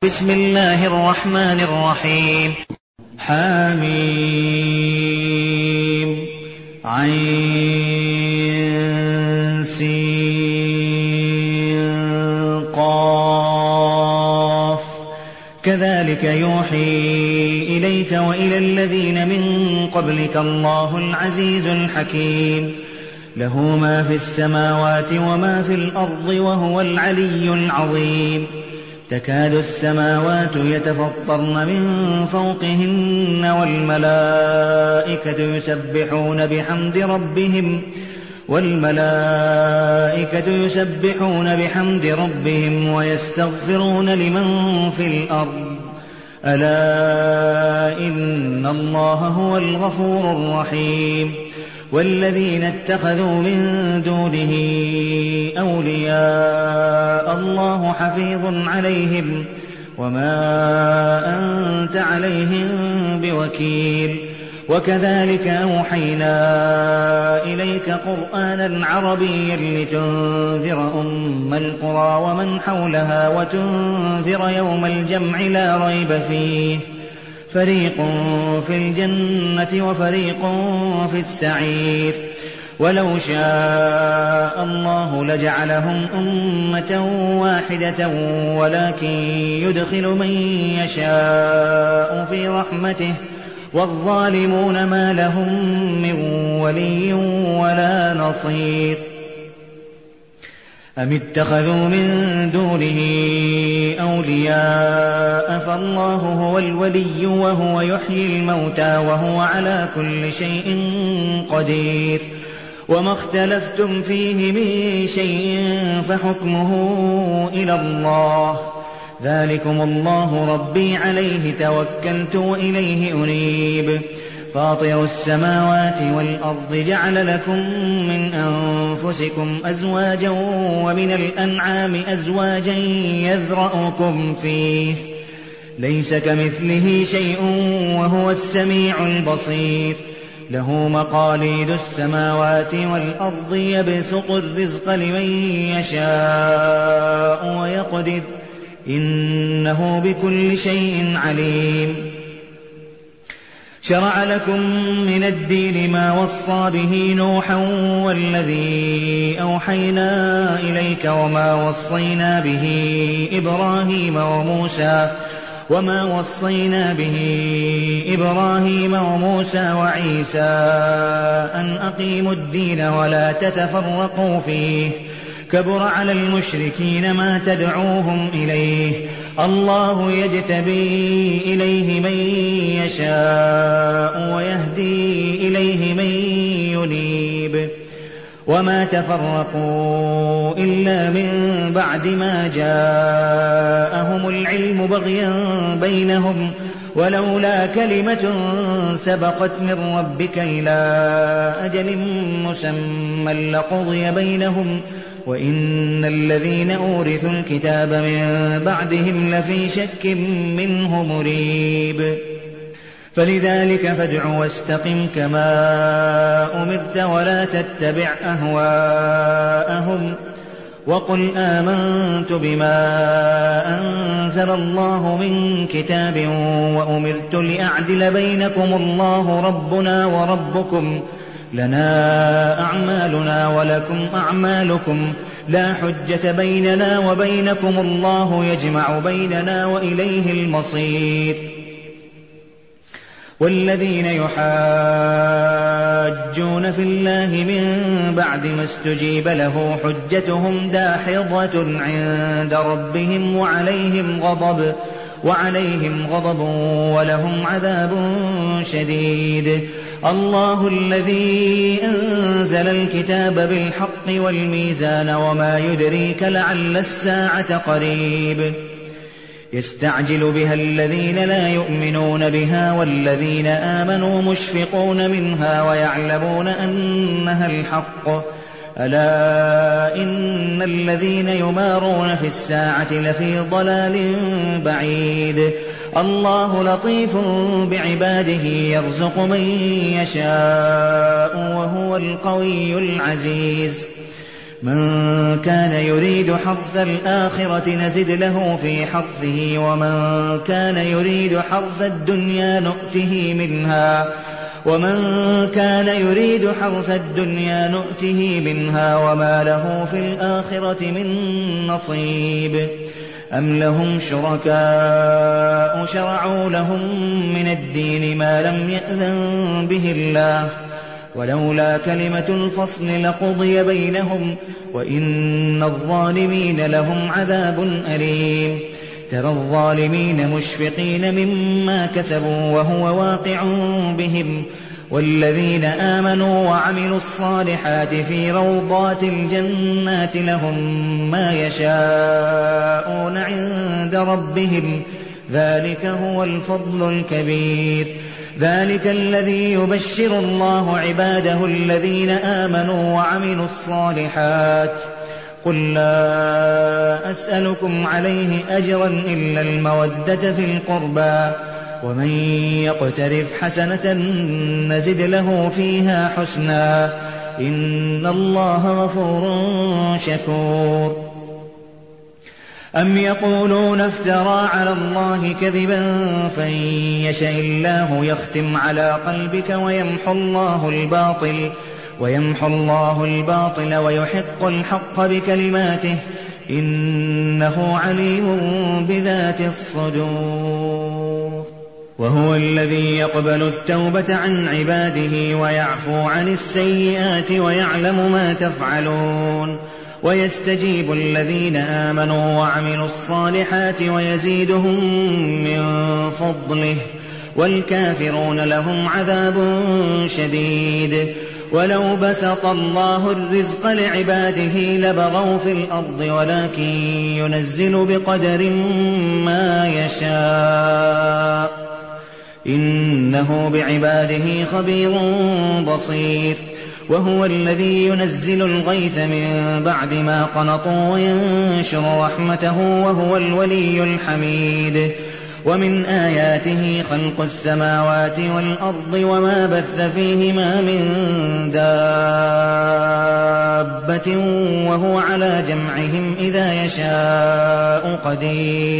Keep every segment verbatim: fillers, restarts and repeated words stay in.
بسم الله الرحمن الرحيم. حميم عين سين قاف كذلك يوحي إليك وإلى الذين من قبلك الله العزيز الحكيم له ما في السماوات وما في الأرض وهو العلي العظيم. تكاد السماوات يتفطرن من فوقهن والملائكة يسبحون بحمد ربهم والملائكة يسبحون بحمد ربهم ويستغفرون لمن في الأرض ألا إن الله هو الغفور الرحيم. والذين اتخذوا من دونه أولياء الله حفيظ عليهم وما أنت عليهم بوكيل. وكذلك أوحينا إليك قرآنا عربيا لتنذر أم القرى ومن حولها وتنذر يوم الجمع لا ريب فيه فريق في الجنة وفريق في السعير. ولو شاء الله لجعلهم أمة واحدة ولكن يدخل من يشاء في رحمته والظالمون ما لهم من ولي ولا نصير. أم اتخذوا من دونه أولياء فالله هو الولي وهو يحيي الموتى وهو على كل شيء قدير. وما اختلفتم فيه من شيء فحكمه إلى الله ذلكم الله ربي عليه توكلت وإليه أنيب. فاطر السماوات والأرض جعل لكم من أنفسكم أزواجا ومن الأنعام أزواجا يذرأكم فيه ليس كمثله شيء وهو السميع البصير. له مقاليد السماوات والأرض يبسط الرزق لمن يشاء ويقدر إنه بكل شيء عليم. شرع لكم من الدين ما وصى به نوحا والذي أوحينا إليك وما وصينا به إبراهيم وموسى وما وصينا به إبراهيم وموسى وعيسى أن أقيموا الدين ولا تتفرقوا فيه كبر على المشركين ما تدعوهم إليه الله يجتبي إليه من يشاء ويهدي إليه من ينيب. وما تفرقوا إلا من بعد ما جاءهم العلم بغيا بينهم ولولا كلمة سبقت من ربك إلى أجل مسمى لقضي بينهم وإن الذين أورثوا الكتاب من بعدهم لفي شك منه مريب. فلذلك فادع واستقم كما أمرت ولا تتبع أهواءهم وقل آمنت بما أنزل الله من كتاب وأمرت لأعدل بينكم الله ربنا وربكم لنا أعمالنا ولكم أعمالكم لا حجة بيننا وبينكم الله يجمع بيننا وإليه المصير. والذين يحاجون في الله من بعد ما استجيب له حجتهم داحضة عند ربهم وعليهم غضب وعليهم غضب ولهم عذاب شديد. الله الذي أنزل الكتاب بالحق والميزان وما يدريك لعل الساعة قريب. يستعجل بها الذين لا يؤمنون بها والذين آمنوا مشفقون منها ويعلمون أنها الحق ألا إن الذين يمارون في الساعة لفي ضلال بعيد. الله لطيف بعباده يرزق من يشاء وهو القوي العزيز. من كان يريد حرث الآخرة نزد له في حرثه ومن كان يريد حرث الدنيا نؤته منها ومن كان يريد حرث الدنيا نؤته منها وما له في الآخرة من نصيب أم لهم شركاء شرعوا لهم من الدين ما لم يأذن به الله ولولا كلمة الفصل لقضي بينهم وإن الظالمين لهم عذاب أليم ترى الظالمين مشفقين مما كسبوا وهو واقع بهم والذين آمنوا وعملوا الصالحات في روضات الجنات لهم ما يشاءون عند ربهم ذلك هو الفضل الكبير ذلك الذي يبشر الله عباده الذين آمنوا وعملوا الصالحات قل لا أسألكم عليه أجرا إلا المودة في القربى ومن يقترف حسنة نزد له فيها حسنا إن الله غفور شكور أم يقولون افترى على الله كذبا فإن يشاء الله يختم على قلبك ويمحو الله الباطل ويمحو الله الباطل ويحق الحق بكلماته إنه عليم بذات الصدور وهو الذي يقبل التوبة عن عباده ويعفو عن السيئات ويعلم ما تفعلون ويستجيب الذين آمنوا وعملوا الصالحات ويزيدهم من فضله والكافرون لهم عذاب شديد ولو بسط الله الرزق لعباده لبغوا في الأرض ولكن ينزل بقدر ما يشاء إنه بعباده خبير بصير وهو الذي ينزل الغيث من بعد ما قنطوا وينشر رحمته وهو الولي الحميد ومن آياته خلق السماوات والأرض وما بث فيهما من دابة وهو على جمعهم إذا يشاء قدير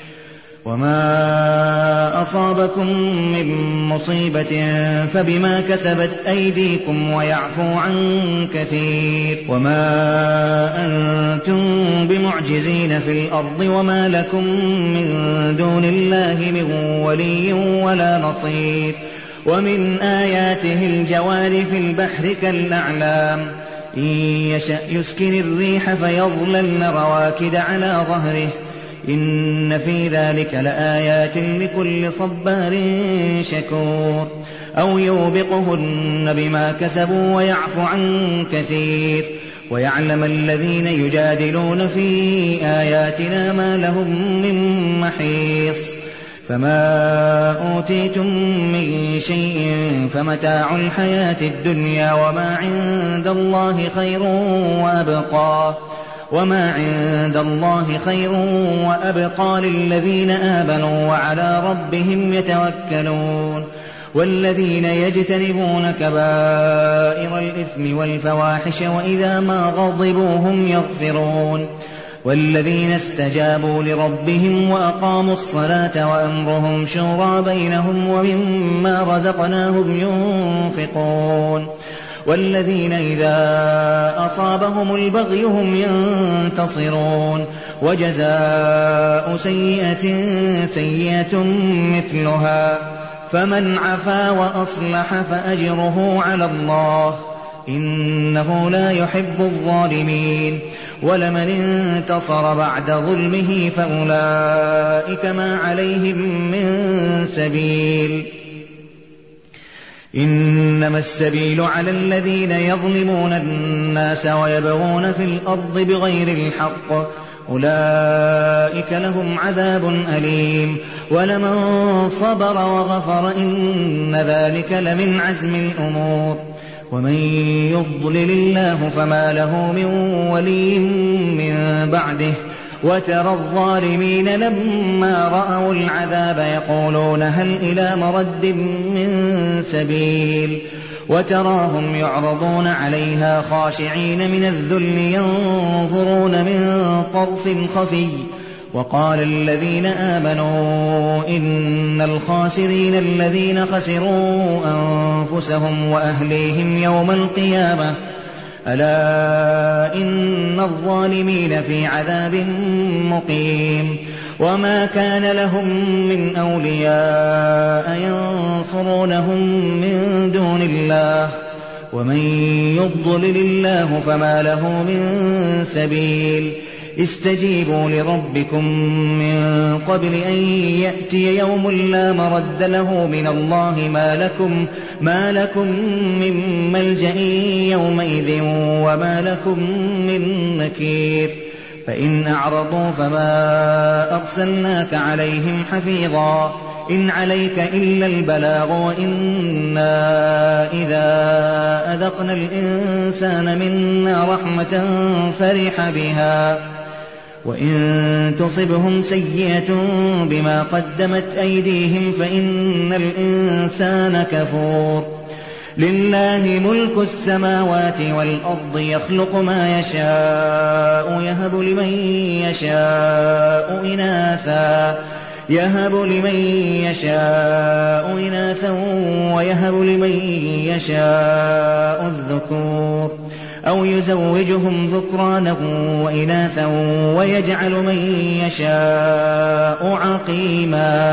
وما أصابكم من مصيبة فبما كسبت أيديكم ويعفو عن كثير وما أنتم بمعجزين في الأرض وما لكم من دون الله من ولي ولا نصير ومن آياته الجوار في البحر كالأعلام إن يشأ يسكن الريح فيظللن رواكد على ظهره إن في ذلك لآيات لكل صبار شكور أو يوبقهن بما كسبوا ويعفو عن كثير ويعلم الذين يجادلون في آياتنا ما لهم من محيص فما أوتيتم من شيء فمتاع الحياة الدنيا وما عند الله خير وأبقى وما عند الله خير وأبقى للذين آمنوا وعلى ربهم يتوكلون والذين يجتنبون كبائر الإثم والفواحش وإذا ما غضبوا هم يغفرون والذين استجابوا لربهم وأقاموا الصلاة وأمرهم شورى بينهم ومما رزقناهم ينفقون والذين إذا أصابهم البغي هم ينتصرون وجزاء سيئة سيئة مثلها فمن عفا وأصلح فأجره على الله إنه لا يحب الظالمين ولمن انتصر بعد ظلمه فأولئك ما عليهم من سبيل إنما السبيل على الذين يظلمون الناس ويبغون في الأرض بغير الحق أولئك لهم عذاب أليم ولمن صبر وغفر إن ذلك لمن عزم الأمور ومن يضلل الله فما له من ولي من بعده وترى الظالمين لما رأوا العذاب يقولون هل إلى مرد من سبيل وتراهم يعرضون عليها خاشعين من الذل ينظرون من طرف خفي وقال الذين آمنوا إن الخاسرين الذين خسروا أنفسهم وأهليهم يوم القيامة ألا إن الظالمين في عذاب مقيم وما كان لهم من أولياء ينصرونهم من دون الله ومن يضلل الله فما له من سبيل استجيبوا لربكم من قبل أن يأتي يوم لا مرد له من الله ما لكم, ما لكم من ملجأ يومئذ وما لكم من نكير فإن أعرضوا فما أرسلناك عليهم حفيظا إن عليك إلا البلاغ وإنا إذا أذقنا الإنسان منا رحمة فرح بها وإن تصبهم سيئة بما قدمت أيديهم فإن الإنسان كفور لله ملك السماوات والأرض يخلق ما يشاء يهب لمن يشاء إناثا يهب لمن يشاء إناثا ويهب لمن يشاء الذكور أو يزوجهم ذكرانا وإناثا ويجعل من يشاء عقيما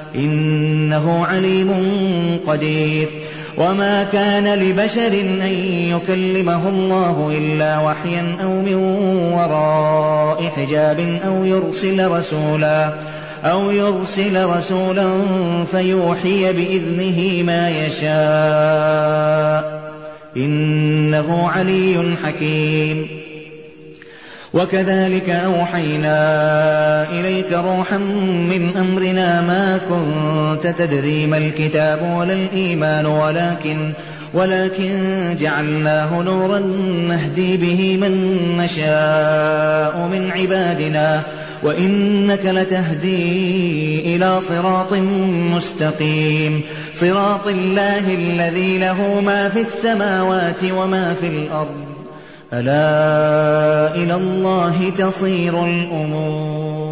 إنه عليم قدير وما كان لبشر أن يكلمه الله إلا وحيا أو من وراء حجاب أو يرسل رسولا أو يرسل رسولا فيوحي بإذنه ما يشاء إنه علي حكيم وكذلك أوحينا إليك روحا من أمرنا ما كنت تدري ما الكتاب ولا الإيمان ولكن ولكن جعلناه نورا نهدي به من نشاء من عبادنا وإنك لتهدي إلى صراط مستقيم صراط الله الذي له ما في السماوات وما في الأرض ألا إلى الله تصير الأمور